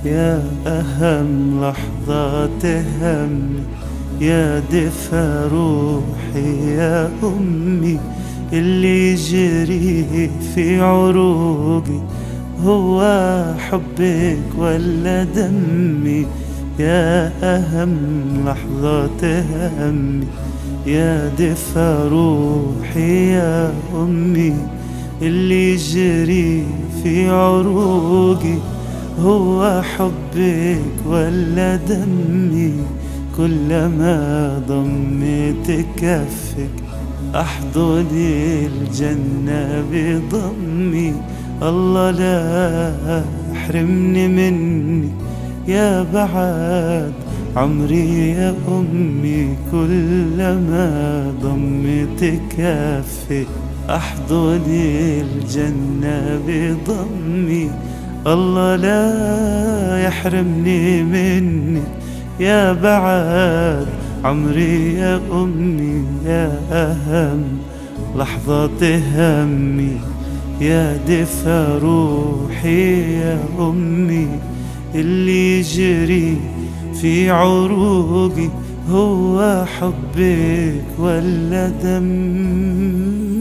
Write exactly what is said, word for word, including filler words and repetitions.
يا أهم لحظات همي، يا دفا روحي يا أمي. اللي يجري في عروقي هو حبك ولا دمي. يا أهم لحظات همي، يا دفا روحي يا أمي. اللي يجري في عروقي هو حبك ولا دمي. كلما ضميت كفك أحضن الجنة بضمي. الله لا يحرمني منك يا بعد عمري يا أمي. كلما ضميت كفك أحضن الجنة بضمي. الله لا يحرمني منك يا بعد عمري يا أمي. يا أهم لحظات همي، يا دفا روحي يا أمي. اللي يجري في عروقي هو حبك ولا دمي.